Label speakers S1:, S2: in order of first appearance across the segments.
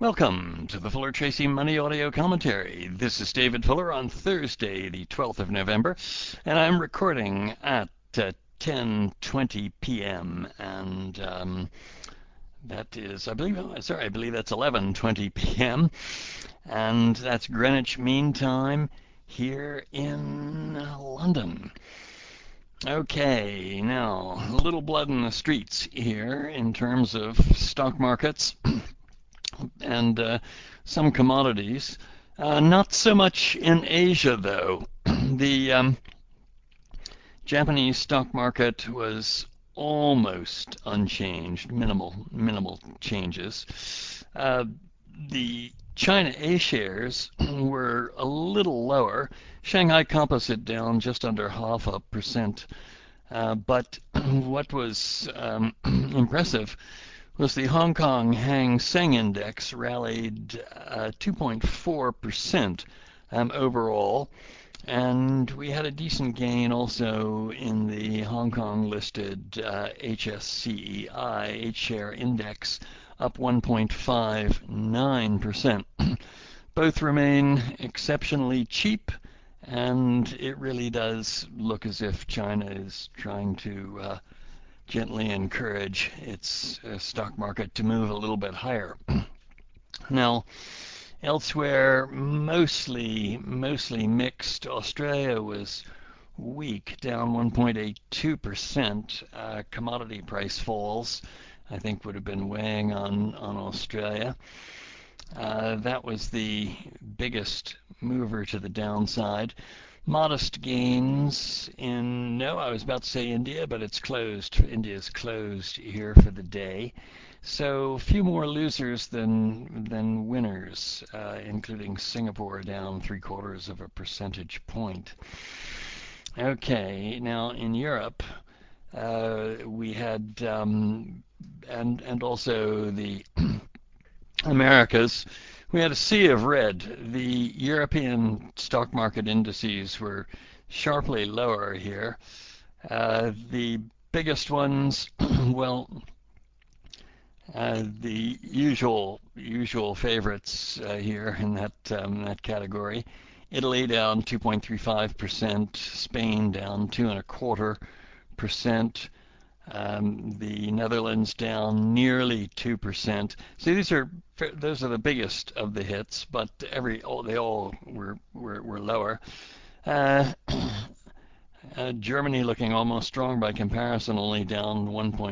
S1: Welcome to the Fuller Tracy Money Audio Commentary. This is David Fuller on Thursday, the 12th of November, and I'm recording at 10:20 p.m. and that is, I believe that's 11:20 p.m. and that's Greenwich Mean Time here in London. Okay, now a little blood in the streets here in terms of stock markets. And some commodities. Not so much in Asia, though. The Japanese stock market was almost unchanged, minimal changes. The China A shares were a little lower. Shanghai Composite down just under 0.5%. But what was impressive was the Hong Kong Hang Seng Index rallied 2.4% overall, and we had a decent gain also in the Hong Kong listed HSCEI 8-share index, up 1.59%. Both remain exceptionally cheap, and it really does look as if China is trying to gently encourage its stock market to move a little bit higher. Now, elsewhere, mostly mixed. Australia was weak, down 1.82%. Commodity price falls, I think, would have been weighing on Australia. That was the biggest mover to the downside. Modest gains in, I was about to say India, but it's closed. India's closed here for the day. So few more losers than winners, including Singapore down 0.75 of a percentage point. Okay, now in Europe, we had, and also the Americas, we had a sea of red. The European stock market indices were sharply lower here. The biggest ones, well, the usual favorites here in that category. Italy down 2.35%, Spain down 2.25%. The Netherlands down nearly 2%. So those are the biggest of the hits, but they all were lower. Germany looking almost strong by comparison, only down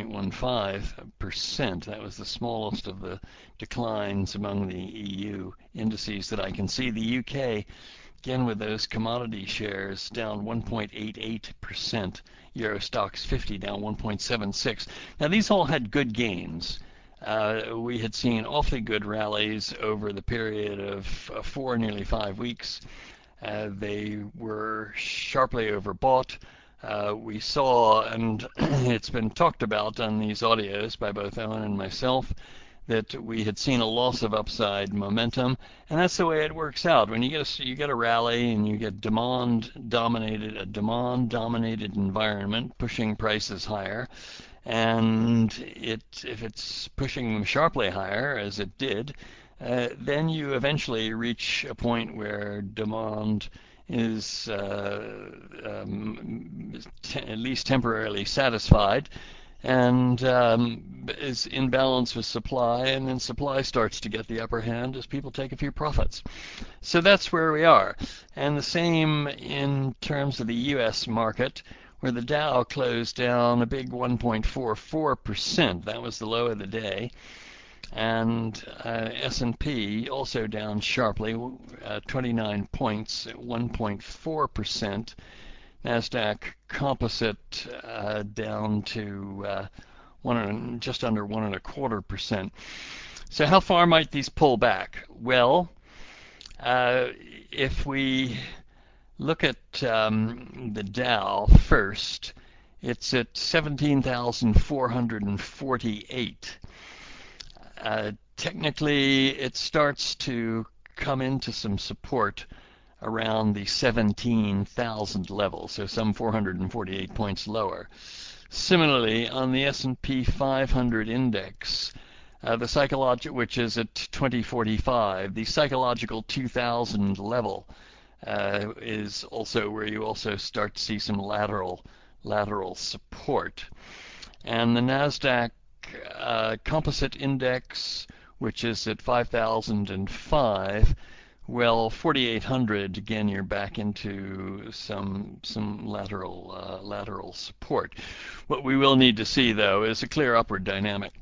S1: 1.15%. That was the smallest of the declines among the EU indices that I can see. The UK, again with those commodity shares, down 1.88%. Euro Stoxx 50 down 1.76. Now these all had good gains. We had seen awfully good rallies over the period of 4, nearly 5 weeks. They were sharply overbought. We saw, and it's been talked about on these audios by both Owen and myself, that we had seen a loss of upside momentum, and that's the way it works out. When you get a rally and you get demand-dominated environment pushing prices higher, and if it's pushing them sharply higher, as it did, then you eventually reach a point where demand is at least temporarily satisfied and is in balance with supply, and then supply starts to get the upper hand as people take a few profits. So that's where we are. And the same in terms of the U.S. market, where the Dow closed down a big 1.44%. That was the low of the day. And S&P also down sharply, 29 points at 1.4%. NASDAQ Composite down to just under 1.25%. So how far might these pull back? Well, if we look at the Dow first, it's at 17,448. Technically, it starts to come into some support around the 17,000 level, so some 448 points lower. Similarly, on the S&P 500 index, The psychological, which is at 2045, the psychological 2000 level is also where you also start to see some lateral support. And the Nasdaq Composite Index, which is at 5,005. Well, 4,800 again. You're back into some lateral support. What we will need to see, though, is a clear upward dynamic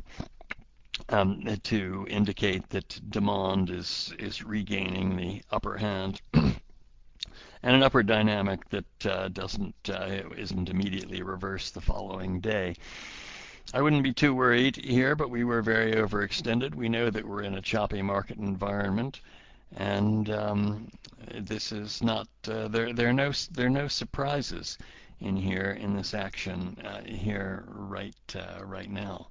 S1: to indicate that demand is regaining the upper hand, and an upward dynamic that isn't immediately reversed the following day. I wouldn't be too worried here, but we were very overextended. We know that we're in a choppy market environment, and this is not there are no surprises in here in this action here right now.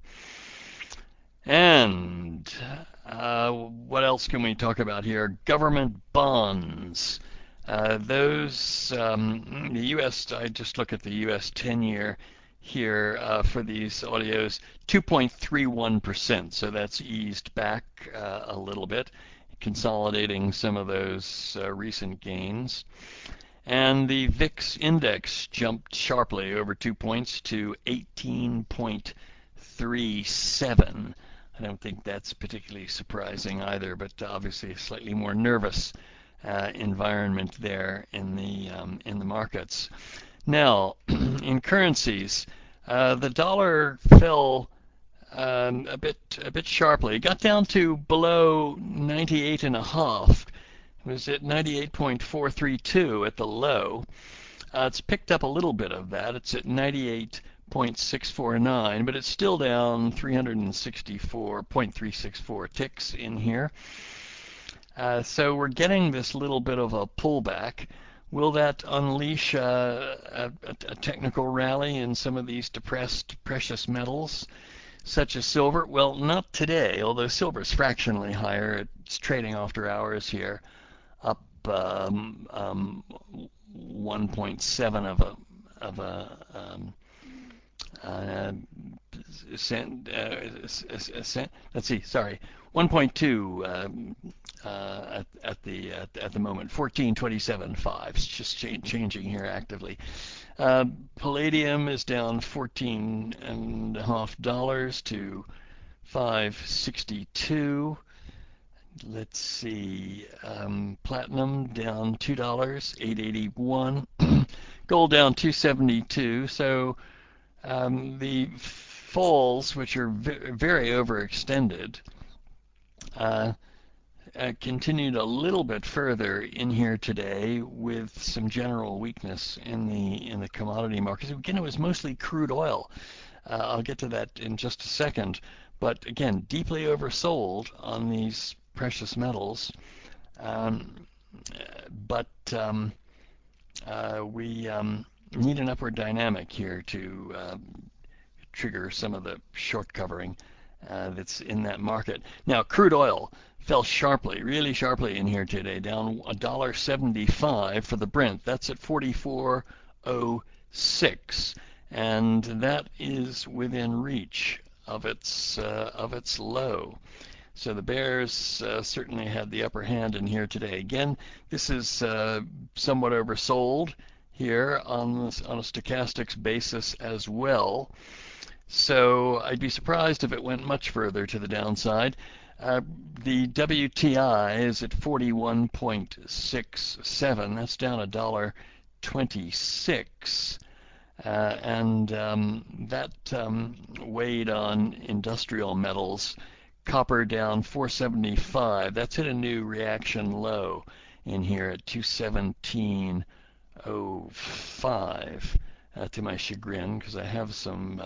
S1: And what else can we talk about here? Government bonds. Those the U.S. I just look at the U.S. 10-year here for these audios, 2.31%. So that's eased back a little bit, consolidating some of those recent gains. And the VIX index jumped sharply over 2 points to 18.37. I don't think that's particularly surprising either, but obviously a slightly more nervous environment there in the markets. Now, in currencies, the dollar fell a bit sharply. It got down to below 98.5. It was at 98.432 at the low. It's picked up a little bit of that. It's at 98.649, but it's still down 364.364 ticks in here. So we're getting this little bit of a pullback. Will that unleash a technical rally in some of these depressed precious metals, such as silver? Well, not today, although silver is fractionally higher. It's trading after hours here, up 1.7 of a cent. Let's see. Sorry, 1.2 at the moment. 14.27.5. It's just changing here actively. Palladium is down $14.50 to 562. Let's see. Platinum down $2, 881. Gold down 272. So the falls, which are very overextended, continued a little bit further in here today with some general weakness in the commodity markets. Again, it was mostly crude oil. I'll get to that in just a second. But again, deeply oversold on these precious metals. We need an upward dynamic here to trigger some of the short covering that's in that market. Now, crude oil fell sharply, really sharply in here today, down $1.75 for the Brent. That's at 44.06, and that is within reach of its low. So the bears certainly had the upper hand in here today. Again, this is somewhat oversold here on a stochastics basis as well. So I'd be surprised if it went much further to the downside. The WTI is at 41.67. That's down $1.26. And that weighed on industrial metals. Copper down 475. That's hit a new reaction low in here at 217.05. To my chagrin, because I have some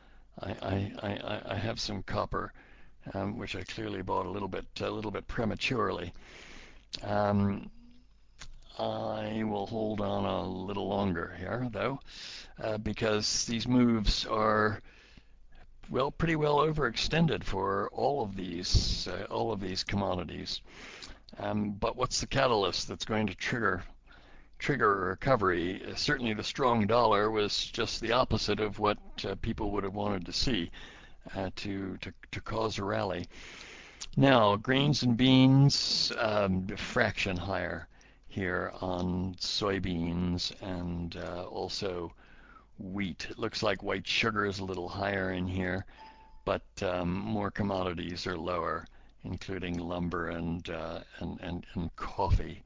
S1: I have some copper, which I clearly bought a little bit prematurely. I will hold on a little longer here, though, because these moves are pretty well overextended for all of these commodities. But what's the catalyst that's going to trigger a recovery? Certainly the strong dollar was just the opposite of what people would have wanted to see. to cause a rally. Now, grains and beans, a fraction higher here on soybeans and also wheat. It looks like white sugar is a little higher in here, but more commodities are lower, including lumber and coffee.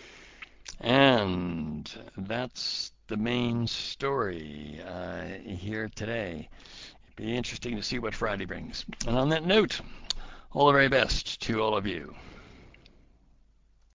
S1: And that's the main story here today. Be interesting to see what Friday brings. And on that note, all the very best to all of you.